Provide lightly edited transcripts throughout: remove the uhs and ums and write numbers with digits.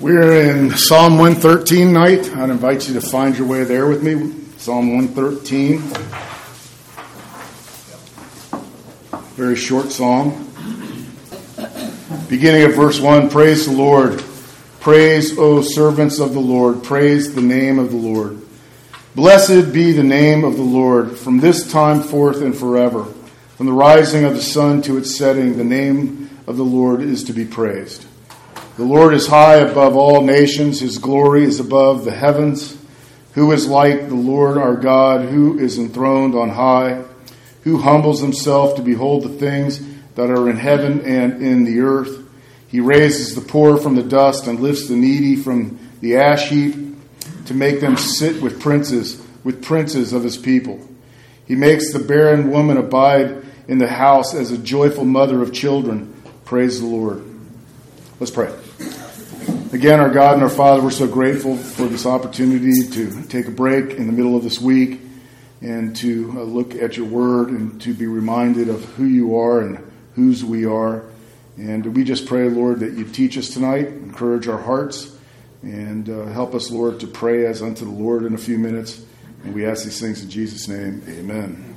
We're in Psalm 113 tonight. I'd invite you to find your way there with me. Psalm 113. Very short psalm. Beginning of verse 1, praise the Lord. Praise, O servants of the Lord. Praise the name of the Lord. Blessed be the name of the Lord from this time forth and forever. From the rising of the sun to its setting, the name of the Lord is to be praised. The Lord is high above all nations. His glory is above the heavens. Who is like the Lord our God, who is enthroned on high, who humbles himself to behold the things that are in heaven and in the earth. He raises the poor from the dust and lifts the needy from the ash heap to make them sit with princes of his people. He makes the barren woman abide in the house as a joyful mother of children. Praise the Lord. Let's pray. Again, our God and our Father, we're so grateful for this opportunity to take a break in the middle of this week and to look at your word and to be reminded of who you are and whose we are. And we just pray, Lord, that you teach us tonight, encourage our hearts, and help us, Lord, to pray as unto the Lord in a few minutes. And we ask these things in Jesus' name. Amen.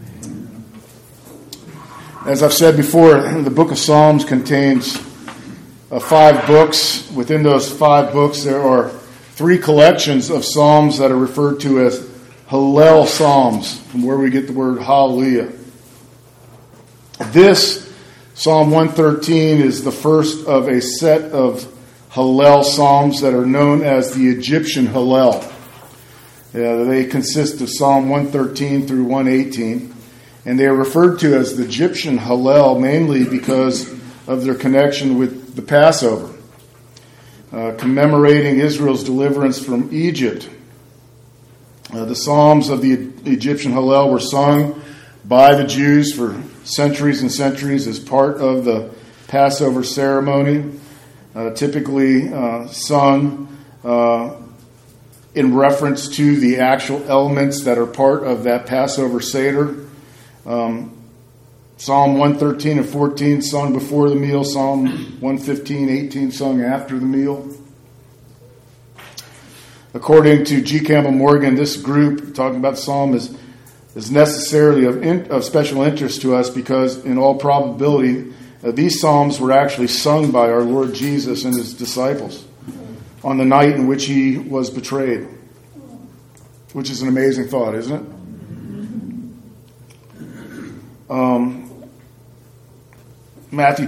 As I've said before, the book of Psalms contains 5 books. Within those 5 books, there are 3 collections of psalms that are referred to as Hallel Psalms, from where we get the word hallelujah. This Psalm 113 is the first of a set of Hallel Psalms that are known as the Egyptian Hallel. They consist of Psalm 113 through 118, and they are referred to as the Egyptian Hallel mainly because of their connection with the Passover, commemorating Israel's deliverance from Egypt. The Psalms of the Egyptian Hallel were sung by the Jews for centuries and centuries as part of the Passover ceremony, typically sung in reference to the actual elements that are part of that Passover Seder. Psalm 113 and 14 sung before the meal. Psalm 115, 18 sung after the meal. According to G. Campbell Morgan, this group, talking about the psalm, is necessarily of special interest to us because, in all probability, these psalms were actually sung by our Lord Jesus and his disciples on the night in which he was betrayed, which is an amazing thought, isn't it? Matthew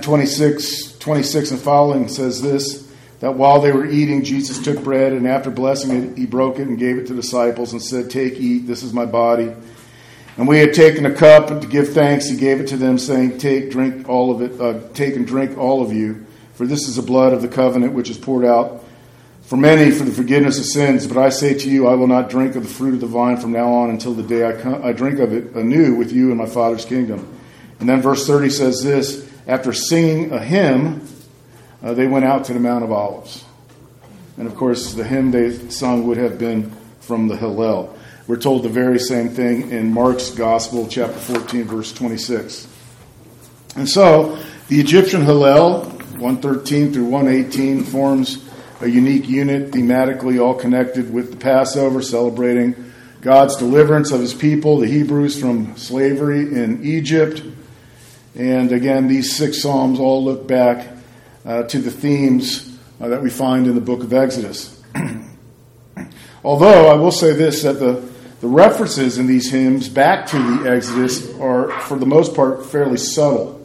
26 and following says this, that while they were eating, Jesus took bread, and after blessing it, he broke it and gave it to the disciples and said, "Take, eat, this is my body." And we had taken a cup, and to give thanks, he gave it to them, saying, "Take, drink all of it. Take and drink all of you, for this is the blood of the covenant, which is poured out for many for the forgiveness of sins. But I say to you, I will not drink of the fruit of the vine from now on until the day I drink of it anew with you in my Father's kingdom." And then verse 30 says this, after singing a hymn, they went out to the Mount of Olives. And of course, the hymn they sung would have been from the Hallel. We're told the very same thing in Mark's Gospel, chapter 14, verse 26. And so, the Egyptian Hallel, 113 through 118, forms a unique unit, thematically all connected with the Passover, celebrating God's deliverance of his people, the Hebrews, from slavery in Egypt. And again, these 6 psalms all look back to the themes that we find in the book of Exodus. Although I will say this, that the references in these hymns back to the Exodus are, for the most part, fairly subtle.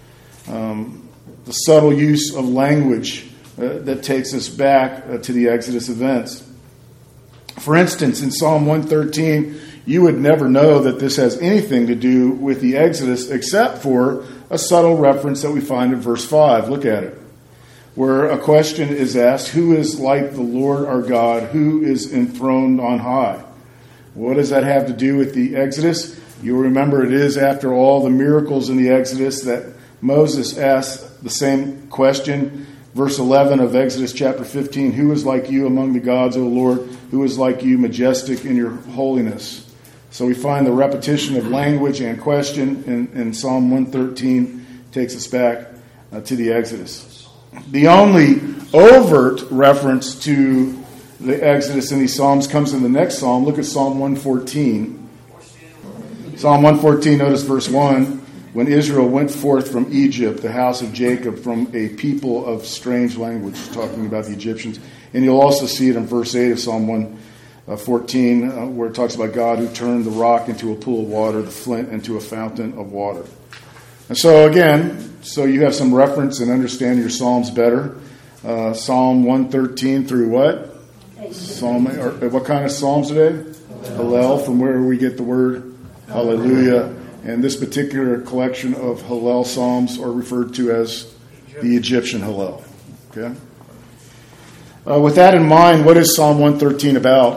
The subtle use of language that takes us back to the Exodus events. For instance, in Psalm 113, you would never know that this has anything to do with the Exodus except for a subtle reference that we find in verse 5. Look at it. Where a question is asked, who is like the Lord our God, who is enthroned on high? What does that have to do with the Exodus? You'll remember it is after all the miracles in the Exodus that Moses asked the same question. Verse 11 of Exodus chapter 15, who is like you among the gods, O Lord? Who is like you, majestic in your holiness? So we find the repetition of language and question in Psalm 113 takes us back to the Exodus. The only overt reference to the Exodus in these Psalms comes in the next Psalm. Look at Psalm 114. Psalm 114, notice verse 1. When Israel went forth from Egypt, the house of Jacob, from a people of strange language, talking about the Egyptians. And you'll also see it in verse 8 of Psalm 114, where it talks about God who turned the rock into a pool of water, the flint into a fountain of water. And so again, so you have some reference and understand your Psalms better. Psalm 113 through what? What kind of Psalms today? Hallel, from where we get the word hallelujah. And this particular collection of Hallel Psalms are referred to as the Egyptian Hallel. Okay. With that in mind, what is Psalm 113 about?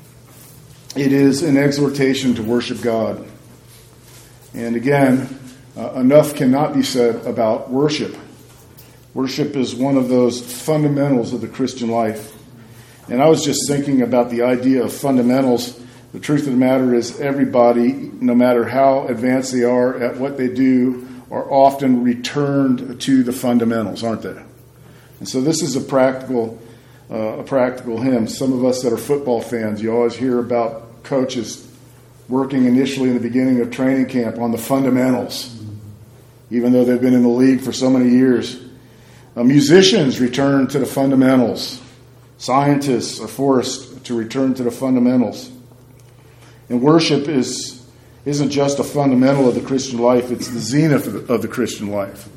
It is an exhortation to worship God. And again, enough cannot be said about worship. Worship is one of those fundamentals of the Christian life. And I was just thinking about the idea of fundamentals. The truth of the matter is everybody, no matter how advanced they are at what they do, are often returned to the fundamentals, aren't they? And so this is a practical hymn. Some of us that are football fans, you always hear about coaches working initially in the beginning of training camp on the fundamentals, even though they've been in the league for so many years. Musicians return to the fundamentals. Scientists are forced to return to the fundamentals. And worship isn't just a fundamental of the Christian life, it's the zenith of the Christian life.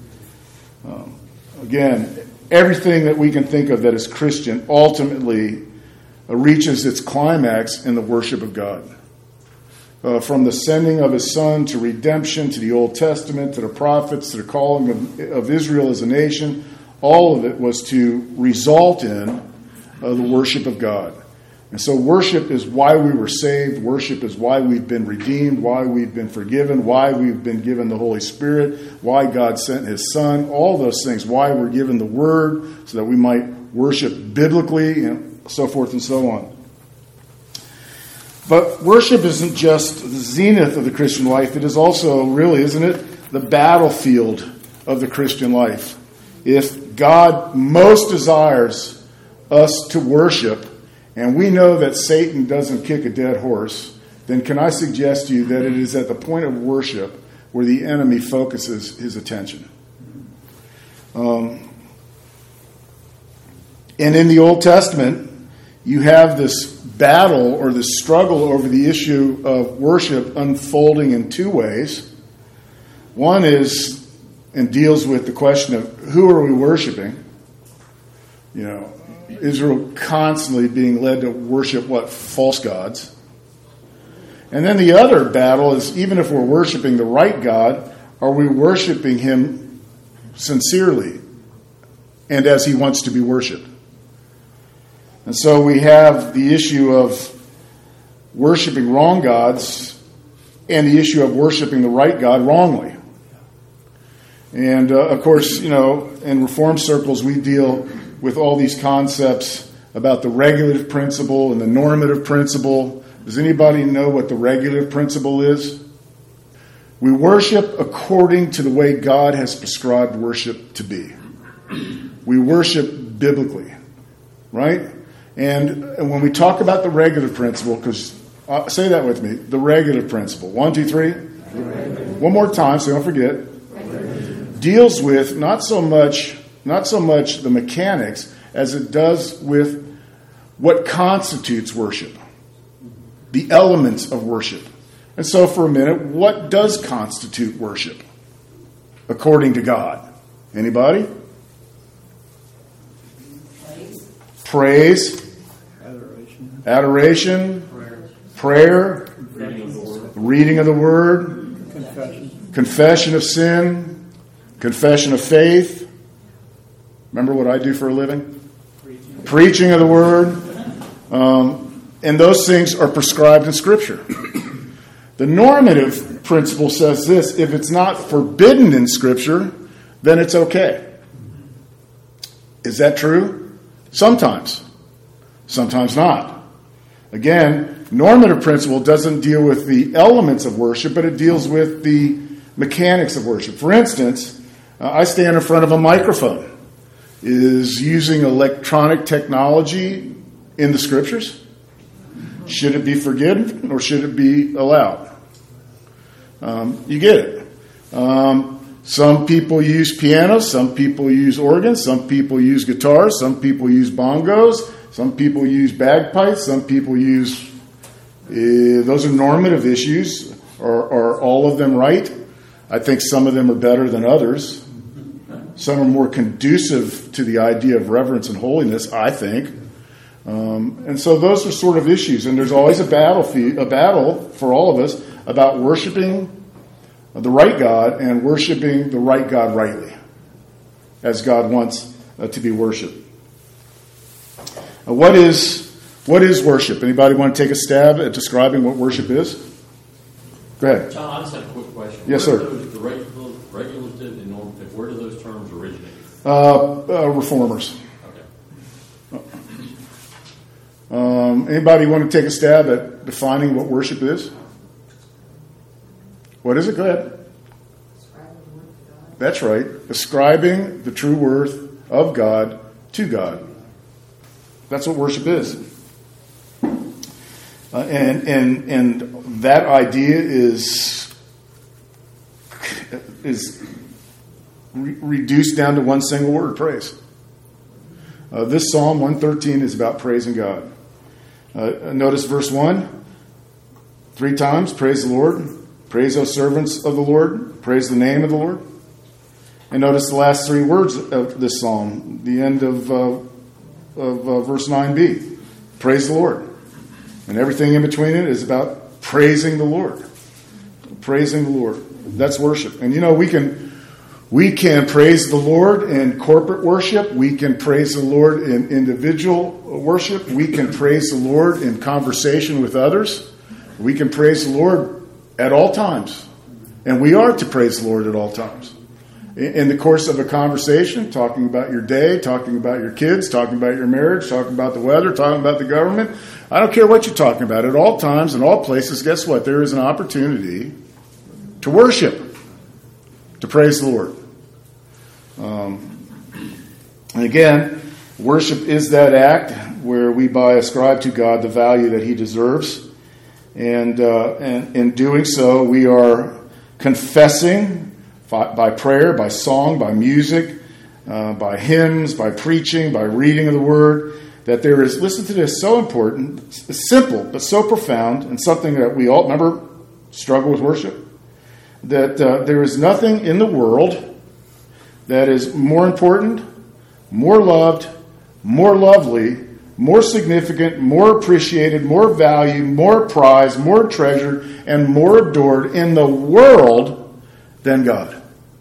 Again, everything that we can think of that is Christian ultimately reaches its climax in the worship of God. From the sending of his Son to redemption, to the Old Testament, to the prophets, to the calling of Israel as a nation, all of it was to result in the worship of God. And so worship is why we were saved. Worship is why we've been redeemed, why we've been forgiven, why we've been given the Holy Spirit, why God sent his Son, all those things, why we're given the Word so that we might worship biblically, and so forth and so on. But worship isn't just the zenith of the Christian life. It is also, really, isn't it, the battlefield of the Christian life. If God most desires us to worship, and we know that Satan doesn't kick a dead horse, then can I suggest to you that it is at the point of worship where the enemy focuses his attention. And in the Old Testament, you have this battle or this struggle over the issue of worship unfolding in two ways. One is and deals with the question of who are we worshiping? You know, Israel constantly being led to worship what? False gods. And then the other battle is, even if we're worshiping the right God, are we worshiping him sincerely and as he wants to be worshipped? And so we have the issue of worshiping wrong gods and the issue of worshiping the right God wrongly. And of course, you know, in Reformed circles we deal with all these concepts about the regulative principle and the normative principle. Does anybody know what the regulative principle is? We worship according to the way God has prescribed worship to be. We worship biblically, right? And when we talk about the regulative principle, because say that with me, the regulative principle. 1, 2, 3. One more time, so don't forget. Deals with not so much the mechanics as it does with what constitutes worship, the elements of worship. And so for a minute, what does constitute worship according to God? Anybody? Praise. Adoration. Prayer. Reading of the Word. Confession of sin. Confession of faith. Remember what I do for a living? Preaching of the Word. And those things are prescribed in Scripture. The normative principle says this: if it's not forbidden in Scripture, then it's okay. Is that true? Sometimes. Sometimes not. Again, normative principle doesn't deal with the elements of worship, but it deals with the mechanics of worship. For instance, I stand in front of a microphone. is using electronic technology in the Scriptures? Should it be forgiven or should it be allowed? You get it. Some people use pianos, some people use organs, some people use guitars, some people use bongos, some people use bagpipes, some people use... those are normative issues. Are all of them right? I think some of them are better than others. Some are more conducive to the idea of reverence and holiness, I think. And so those are sort of issues. And there's always a battle for all of us about worshiping the right God and worshiping the right God rightly, as God wants to be worshipped. What is worship? Anybody want to take a stab at describing what worship is? Go ahead. John, I just have a quick question. Yes, sir. The regulative and normative, where do those terms originate? Reformers. Okay. Anybody want to take a stab at defining what worship is? What is it? Go ahead. That's right. Ascribing the true worth of God to God. That's what worship is. And that idea is reduced down to one single word: praise. This Psalm 113 is about praising God. Notice verse 1. 3 times, praise the Lord. Praise, O servants of the Lord. Praise the name of the Lord. And notice the last 3 words of this psalm, the end of verse 9b. Praise the Lord. And everything in between it is about praising the Lord. Praising the Lord. That's worship. And we can praise the Lord in corporate worship. We can praise the Lord in individual worship. We can praise the Lord in conversation with others. We can praise the Lord at all times. And we are to praise the Lord at all times. In the course of a conversation, talking about your day, talking about your kids, talking about your marriage, talking about the weather, talking about the government. I don't care what you're talking about. At all times, in all places, guess what? There is an opportunity to worship, to praise the Lord. And again, worship is that act where we ascribe to God the value that He deserves. And in doing so, we are confessing by prayer, by song, by music, by hymns, by preaching, by reading of the Word, that there is, listen to this, so important, simple, but so profound, and something that we all, remember, struggle with worship, that there is nothing in the world that is more important, more loved, more lovely, more significant, more appreciated, more valued, more prized, more treasured, and more adored in the world than God.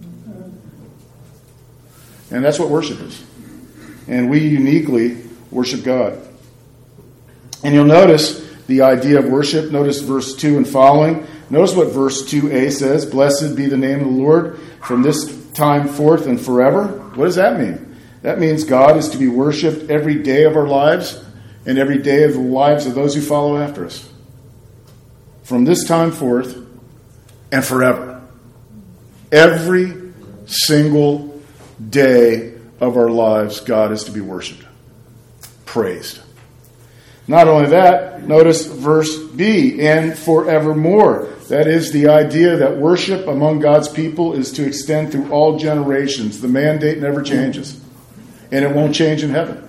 And that's what worship is. And we uniquely worship God. And you'll notice the idea of worship. Notice verse 2 and following. Notice what verse 2a says. Blessed be the name of the Lord from this time forth and forever. What does that mean? That means God is to be worshipped every day of our lives and every day of the lives of those who follow after us. From this time forth and forever. Every single day of our lives, God is to be worshipped, praised. Not only that, notice verse B, and forevermore. That is the idea that worship among God's people is to extend through all generations. The mandate never changes, and it won't change in heaven.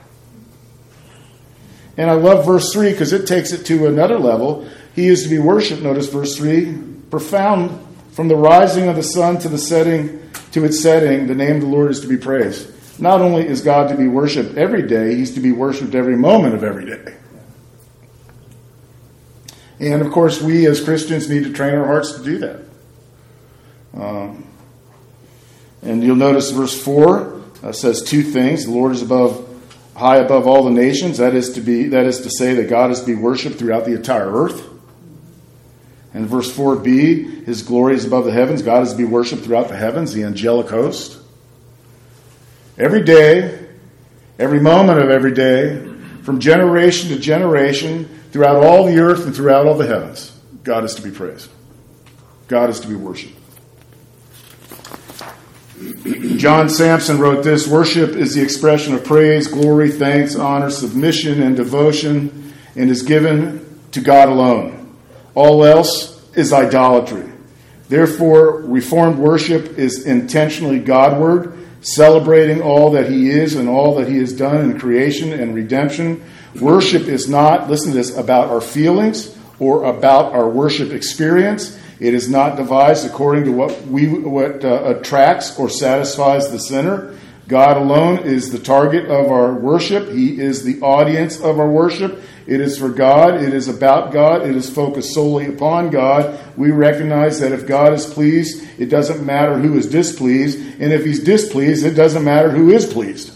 And I love verse 3 because it takes it to another level. He is to be worshipped, notice verse 3, profound from the rising of the sun to the setting, to its setting, the name of the Lord is to be praised. Not only is God to be worshipped every day, He's to be worshipped every moment of every day. And of course, we as Christians need to train our hearts to do that. And you'll notice verse 4 says 2 things. The Lord is high above all the nations. That is to say that God is to be worshipped throughout the entire earth. And verse 4b, His glory is above the heavens. God is to be worshipped throughout the heavens, the angelic host. Every day, every moment of every day, from generation to generation, throughout all the earth and throughout all the heavens, God is to be praised. God is to be worshipped. John Samson wrote this: worship is the expression of praise, glory, thanks, honor, submission, and devotion, and is given to God alone. All else is idolatry. Therefore, Reformed worship is intentionally Godward, celebrating all that He is and all that He has done in creation and redemption. Worship is not, listen to this, about our feelings or about our worship experience. It is not devised according to what attracts or satisfies the sinner. God alone is the target of our worship. He is the audience of our worship. It is for God. It is about God. It is focused solely upon God. We recognize that if God is pleased, it doesn't matter who is displeased. And if He's displeased, it doesn't matter who is pleased.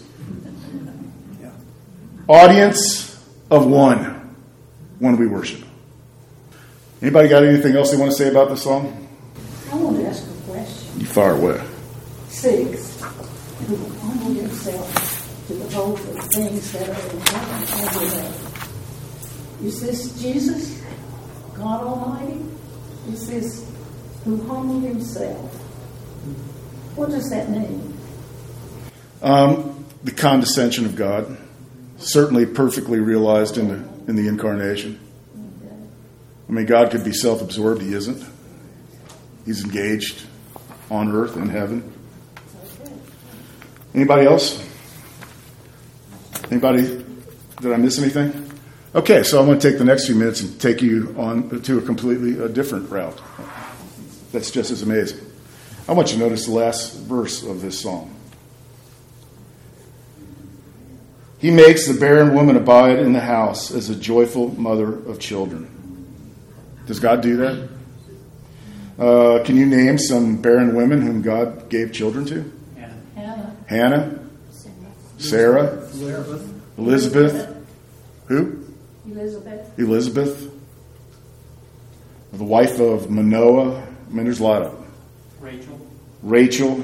Audience of one when we worship. Anybody got anything else they want to say about this song? I want to ask a question. You fire away. 6. Who humbled himself to behold the things that are in heaven and in earth. Is this Jesus, God Almighty? Is this who humbled himself? What does that mean? The condescension of God, certainly perfectly realized in the incarnation. I mean, God could be self-absorbed. He isn't. He's engaged on earth in heaven. Anybody else? Anybody? Did I miss anything? Okay, so I'm going to take the next few minutes and take you on to a completely different route. That's just as amazing. I want you to notice the last verse of this song. He makes the barren woman abide in the house as a joyful mother of children. Does God do that? Can you name some barren women whom God gave children to? Hannah. Sarah. Elizabeth. Who? Elizabeth. The wife of Manoah. I mean, there's a lot of them. Rachel.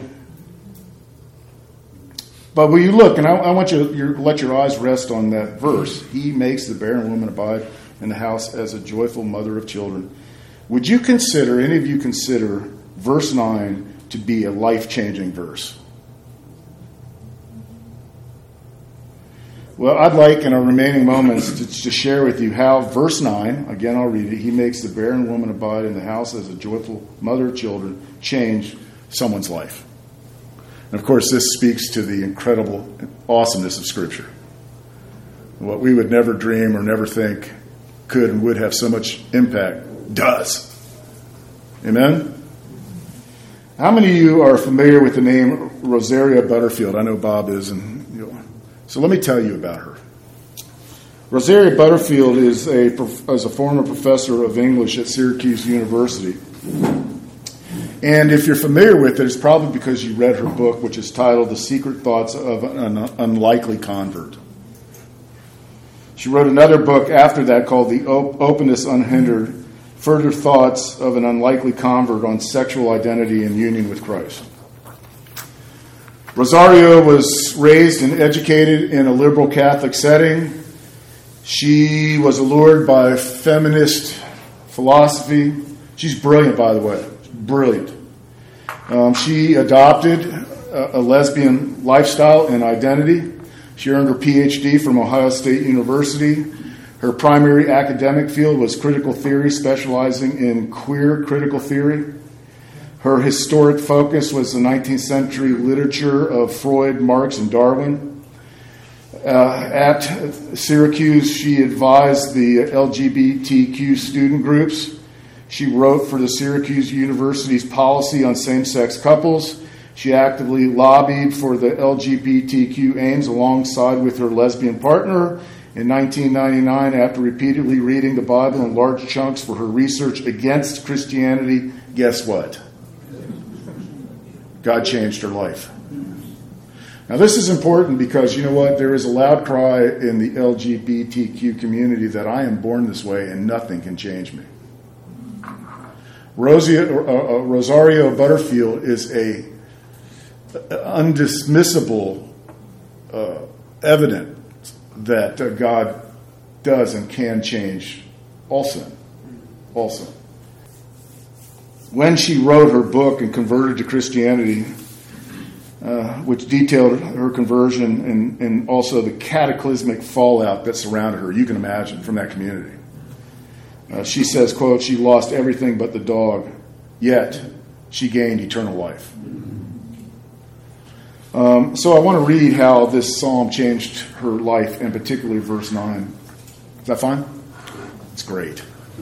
But when you look, and I want you to let your eyes rest on that verse. He makes the barren woman abide in the house as a joyful mother of children. Would you consider, any of you consider, verse 9 to be a life-changing verse? Well, I'd like in our remaining moments to share with you how verse 9, again I'll read it, he makes the barren woman abide in the house as a joyful mother of children, change someone's life. And of course this speaks to the incredible awesomeness of Scripture. What we would never dream or never think could and would have so much impact does. Amen? How many of you are familiar with the name Rosaria Butterfield? I know Bob is, and so let me tell you about her. Rosaria Butterfield is a former professor of English at Syracuse University. And if you're familiar with it, it's probably because you read her book, which is titled The Secret Thoughts of an Unlikely Convert. She wrote another book after that called The Openness Unhindered, Further Thoughts of an Unlikely Convert on Sexual Identity and Union with Christ. Rosario was raised and educated in a liberal Catholic setting. She was allured by feminist philosophy. She's brilliant, by the way. Brilliant. She adopted a lesbian lifestyle and identity. She earned her PhD from Ohio State University. Her primary academic field was critical theory, specializing in queer critical theory. Her historic focus was the 19th century literature of Freud, Marx, and Darwin. At Syracuse, she advised the LGBTQ student groups. She wrote for the Syracuse University's policy on same-sex couples. She actively lobbied for the LGBTQ aims alongside with her lesbian partner. In 1999, after repeatedly reading the Bible in large chunks for her research against Christianity, guess what? God changed her life. Now, this is important because, you know what? There is a loud cry in the LGBTQ community that I am born this way and nothing can change me. Rosario Butterfield is a undismissible evidence that God does and can change all sin. When she wrote her book and converted to Christianity, which detailed her conversion and also the cataclysmic fallout that surrounded her. You can imagine from that community. She says, quote, she lost everything but the dog, yet she gained eternal life. So I want to read how this psalm changed her life, and particularly verse 9. Is that fine? It's great.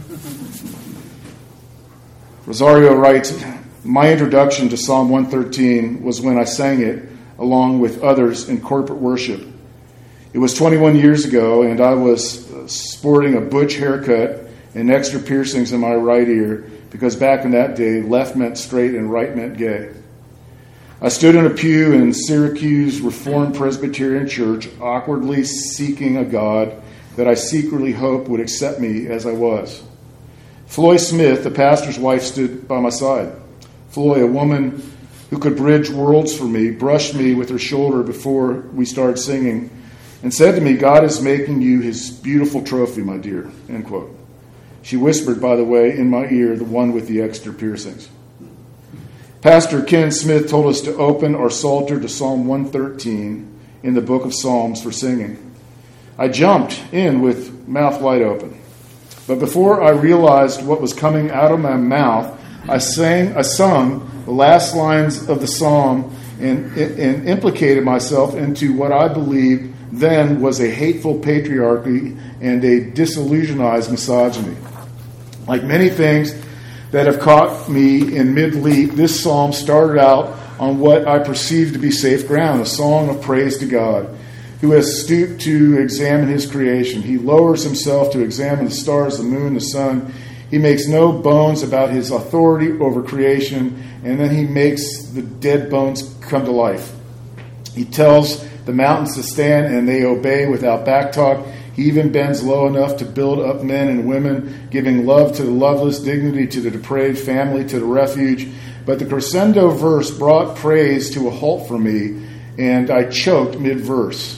Rosario writes, my introduction to Psalm 113 was when I sang it along with others in corporate worship. It was 21 years ago, and I was sporting a butch haircut and extra piercings in my right ear, because back in that day, left meant straight and right meant gay. I stood in a pew in Syracuse Reformed Presbyterian Church, awkwardly seeking a God that I secretly hoped would accept me as I was. Floy Smith, the pastor's wife, stood by my side. Floy, a woman who could bridge worlds for me, brushed me with her shoulder before we started singing and said to me, God is making you his beautiful trophy, my dear, end quote. She whispered, by the way, in my ear, the one with the extra piercings. Pastor Ken Smith told us to open our Psalter to Psalm 113 in the book of Psalms for singing. I jumped in with mouth wide open. But before I realized what was coming out of my mouth, I sung the last lines of the psalm and implicated myself into what I believed then was a hateful patriarchy and a disillusionized misogyny. Like many things that have caught me in mid-leap, this psalm started out on what I perceived to be safe ground, a song of praise to God, who has stooped to examine his creation. He lowers himself to examine the stars, the moon, the sun. He makes no bones about his authority over creation, and then he makes the dead bones come to life. He tells the mountains to stand, and they obey without backtalk. He even bends low enough to build up men and women, giving love to the loveless, dignity to the depraved, family to the refuge. But the crescendo verse brought praise to a halt for me, and I choked mid-verse.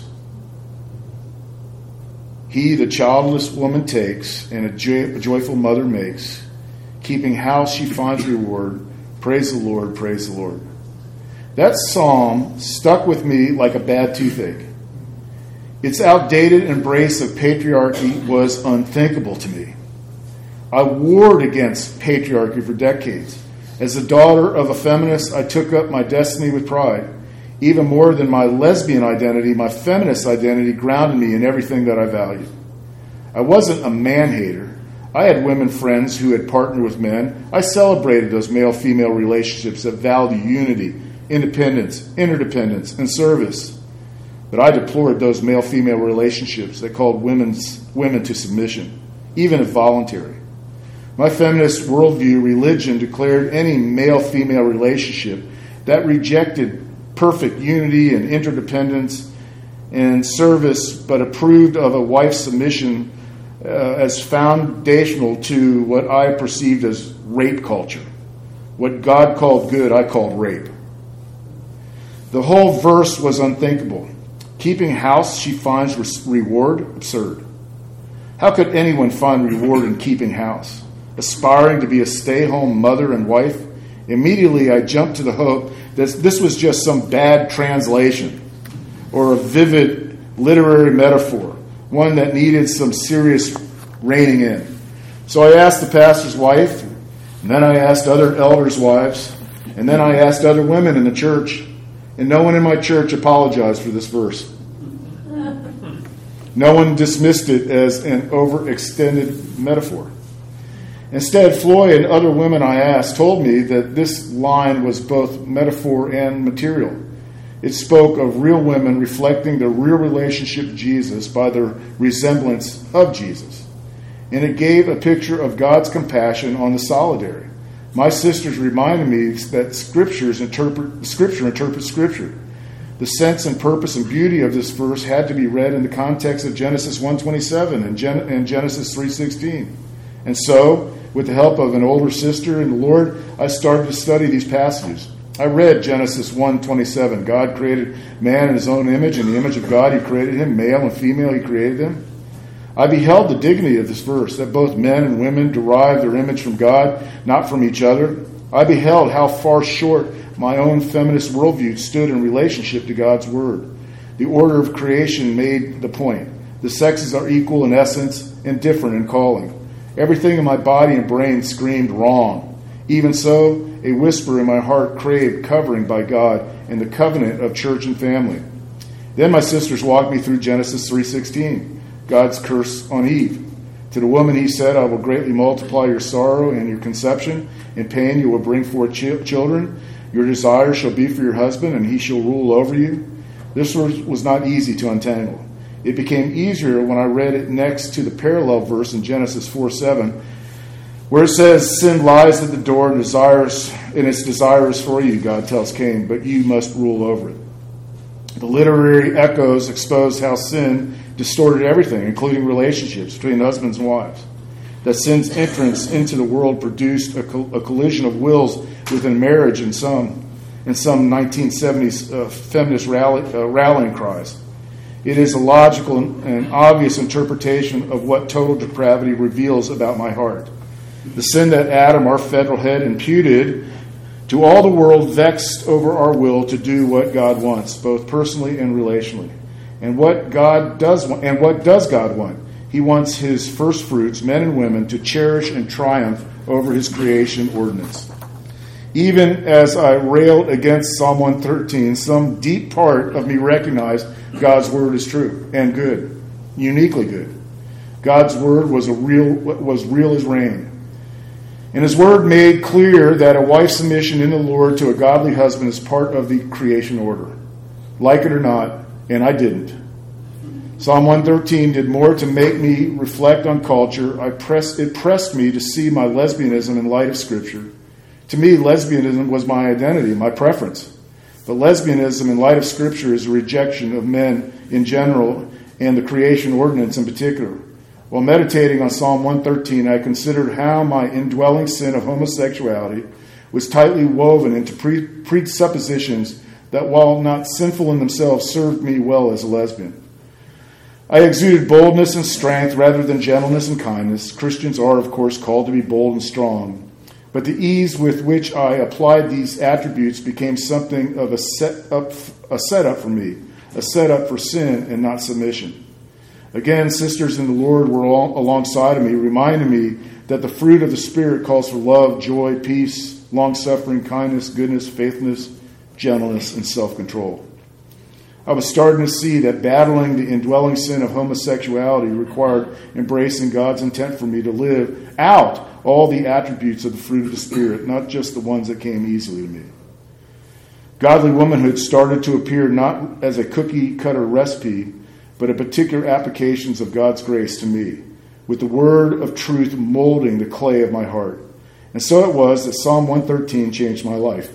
He, the childless woman, takes, and a joyful mother makes. Keeping house, she finds reward. Praise the Lord, praise the Lord. That psalm stuck with me like a bad toothache. Its outdated embrace of patriarchy was unthinkable to me. I warred against patriarchy for decades. As the daughter of a feminist, I took up my destiny with pride. Even more than my lesbian identity, my feminist identity grounded me in everything that I valued. I wasn't a man-hater. I had women friends who had partnered with men. I celebrated those male-female relationships that value unity, independence, interdependence, and service. But I deplored those male-female relationships that called women to submission, even if voluntary. My feminist worldview, religion, declared any male-female relationship that rejected perfect unity and interdependence and service, but approved of a wife's submission as foundational to what I perceived as rape culture. What God called good, I called rape. The whole verse was unthinkable. Keeping house, she finds reward, absurd. How could anyone find reward in keeping house? Aspiring to be a stay-home mother and wife? Immediately I jumped to the hope that this was just some bad translation or a vivid literary metaphor, one that needed some serious reining in. So I asked the pastor's wife, and then I asked other elders' wives, and then I asked other women in the church, and no one in my church apologized for this verse. No one dismissed it as an overextended metaphor. Instead, Floy and other women I asked told me that this line was both metaphor and material. It spoke of real women reflecting their real relationship to Jesus by their resemblance of Jesus. And it gave a picture of God's compassion on the solitary. My sisters reminded me that Scripture interprets Scripture. The sense and purpose and beauty of this verse had to be read in the context of Genesis 1:27 and Genesis 3:16. And so, with the help of an older sister in the Lord, I started to study these passages. I read Genesis 1:27. God created man in his own image. In the image of God he created him. Male and female he created them. I beheld the dignity of this verse, that both men and women derive their image from God, not from each other. I beheld how far short my own feminist worldview stood in relationship to God's Word. The order of creation made the point. The sexes are equal in essence and different in calling. Everything in my body and brain screamed wrong. Even so, a whisper in my heart craved covering by God and the covenant of church and family. Then my sisters walked me through Genesis 3:16, God's curse on Eve. To the woman he said, I will greatly multiply your sorrow and your conception. In pain you will bring forth children. Your desire shall be for your husband, and he shall rule over you. This was not easy to untangle. It became easier when I read it next to the parallel verse in Genesis 4:7, where it says, sin lies at the door and its desire is for you, God tells Cain, but you must rule over it. The literary echoes exposed how sin distorted everything, including relationships between husbands and wives. That sin's entrance into the world produced a collision of wills within marriage in some 1970s feminist rallying cries. It is a logical and obvious interpretation of what total depravity reveals about my heart. The sin that Adam, our federal head, imputed to all the world, vexed over our will to do what God wants, both personally and relationally. And what does God want? He wants his first fruits, men and women, to cherish and triumph over his creation ordinance. Even as I railed against Psalm 113, some deep part of me recognized God's word is true and good, uniquely good. God's word was real as rain. And his word made clear that a wife's submission in the Lord to a godly husband is part of the creation order. Like it or not, and I didn't. Psalm 113 did more to make me reflect on culture. It pressed me to see my lesbianism in light of Scripture. To me, lesbianism was my identity, my preference. But lesbianism in light of Scripture is a rejection of men in general and the creation ordinance in particular. While meditating on Psalm 113, I considered how my indwelling sin of homosexuality was tightly woven into presuppositions that, while not sinful in themselves, served me well as a lesbian. I exuded boldness and strength rather than gentleness and kindness. Christians are, of course, called to be bold and strong. But the ease with which I applied these attributes became something of a setup for me, a setup for sin and not submission. Again, sisters in the Lord were alongside of me, reminding me that the fruit of the Spirit calls for love, joy, peace, long-suffering, kindness, goodness, faithfulness, gentleness, and self-control. I was starting to see that battling the indwelling sin of homosexuality required embracing God's intent for me to live out all the attributes of the fruit of the Spirit, not just the ones that came easily to me. Godly womanhood started to appear not as a cookie-cutter recipe, but a particular applications of God's grace to me, with the word of truth molding the clay of my heart. And so it was that Psalm 113 changed my life.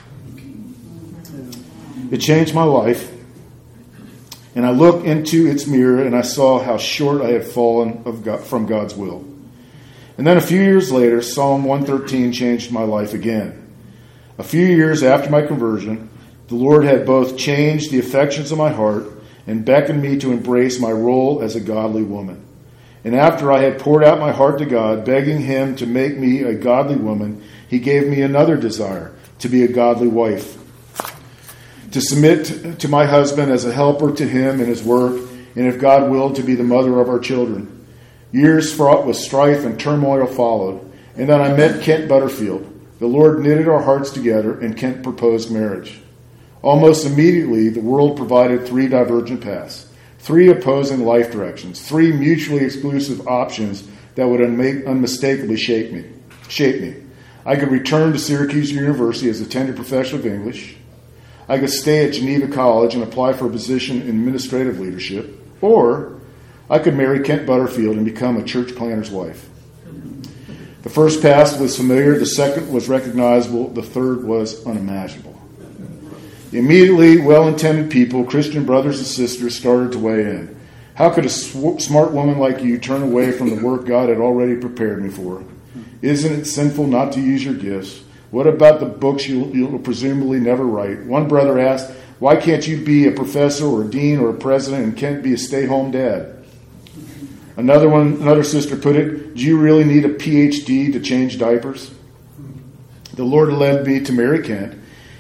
It changed my life, and I looked into its mirror and I saw how short I had fallen from God's will. And then a few years later, Psalm 113 changed my life again. A few years after my conversion, the Lord had both changed the affections of my heart and beckoned me to embrace my role as a godly woman. And after I had poured out my heart to God, begging him to make me a godly woman, he gave me another desire, to be a godly wife, to submit to my husband as a helper to him in his work, and if God willed, to be the mother of our children. Years fraught with strife and turmoil followed, and then I met Kent Butterfield. The Lord knitted our hearts together, and Kent proposed marriage. Almost immediately, the world provided three divergent paths, three opposing life directions, three mutually exclusive options that would unmistakably shape me. I could return to Syracuse University as a tenured professor of English. I could stay at Geneva College and apply for a position in administrative leadership, or I could marry Kent Butterfield and become a church planter's wife. The first path was familiar, the second was recognizable, the third was unimaginable. Immediately, well-intended people, Christian brothers and sisters, started to weigh in. How could a smart woman like you turn away from the work God had already prepared me for? Isn't it sinful not to use your gifts? What about the books you'll presumably never write? One brother asked, why can't you be a professor or a dean or a president and can't be a stay-home dad? Another sister put it, do you really need a PhD to change diapers? The Lord led me to marry Kent,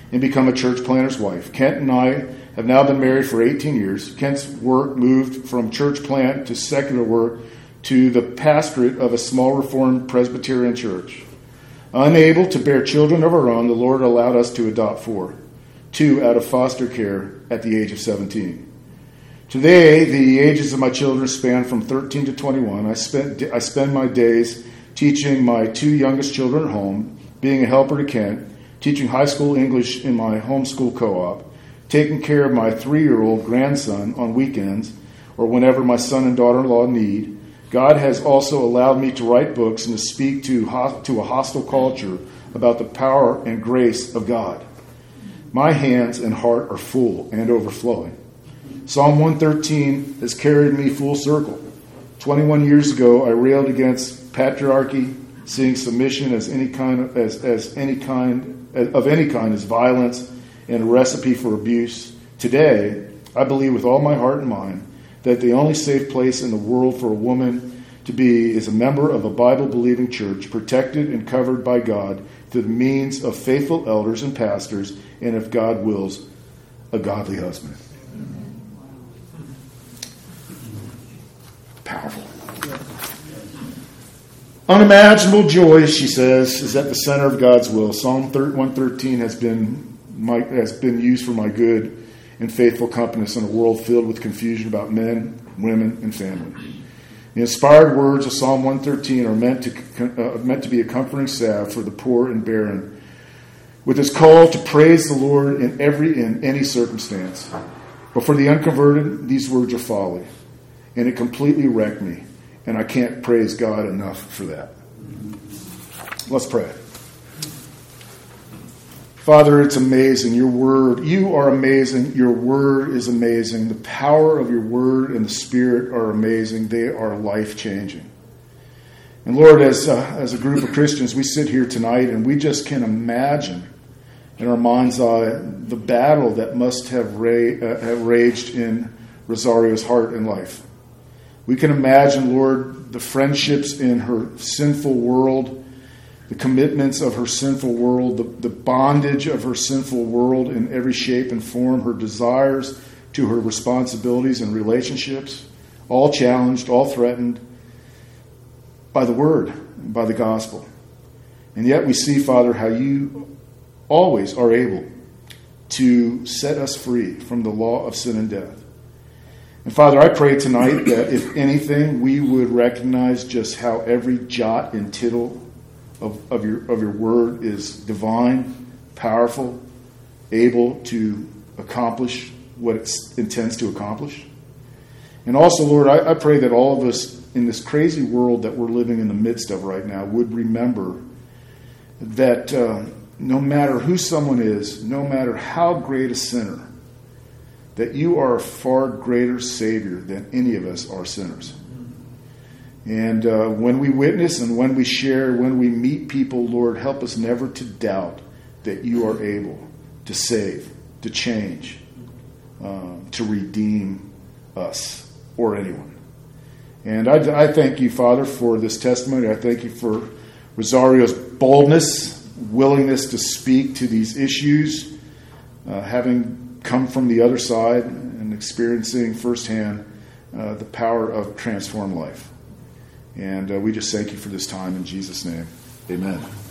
and become a church planter's wife. Kent and I have now been married for 18 years. Kent's work moved from church plant to secular work to the pastorate of a small Reformed Presbyterian church. Unable to bear children of our own, the Lord allowed us to adopt 4, 2 out of foster care at the age of 17. Today, the ages of my children span from 13 to 21. I spend my days teaching my 2 youngest children at home, being a helper to Kent, teaching high school English in my homeschool co-op, taking care of my 3-year-old grandson on weekends or whenever my son and daughter-in-law need. God has also allowed me to write books and to speak to a hostile culture about the power and grace of God. My hands and heart are full and overflowing. Psalm 113 has carried me full circle. 21 years ago, I railed against patriarchy, seeing submission as any kind as violence and a recipe for abuse. Today, I believe with all my heart and mind that the only safe place in the world for a woman to be is a member of a Bible-believing church, protected and covered by God through the means of faithful elders and pastors, and if God wills, a godly husband. Powerful. Unimaginable joy, she says, is at the center of God's will. Psalm 113 has been used for my good and faithful company in a world filled with confusion about men, women, and family. The inspired words of Psalm 113 are meant to be a comforting salve for the poor and barren, with its call to praise the Lord in any circumstance. But for the unconverted, these words are folly, and it completely wrecked me, and I can't praise God enough for that. Let's pray. Father, it's amazing. Your word, you are amazing. Your word is amazing. The power of your word and the Spirit are amazing. They are life-changing. And Lord, as a group of Christians, we sit here tonight and we just can imagine in our mind's eye the battle that must have raged in Rosario's heart and life. We can imagine, Lord, the friendships in her sinful world, the commitments of her sinful world, the bondage of her sinful world in every shape and form, her desires to her responsibilities and relationships, all challenged, all threatened by the Word, by the gospel. And yet we see, Father, how you always are able to set us free from the law of sin and death. And Father, I pray tonight that if anything, we would recognize just how every jot and tittle of your word is divine, powerful, able to accomplish what it intends to accomplish. And also, Lord, I pray that all of us in this crazy world that we're living in the midst of right now would remember that no matter who someone is, no matter how great a sinner, that you are a far greater Savior than any of us are sinners. And when we witness and when we share, when we meet people, Lord, help us never to doubt that you are able to save, to change, to redeem us or anyone. And I thank you, Father, for this testimony. I thank you for Rosario's boldness, willingness to speak to these issues, having come from the other side and experiencing firsthand the power of transformed life. And we just thank you for this time in Jesus' name. Amen.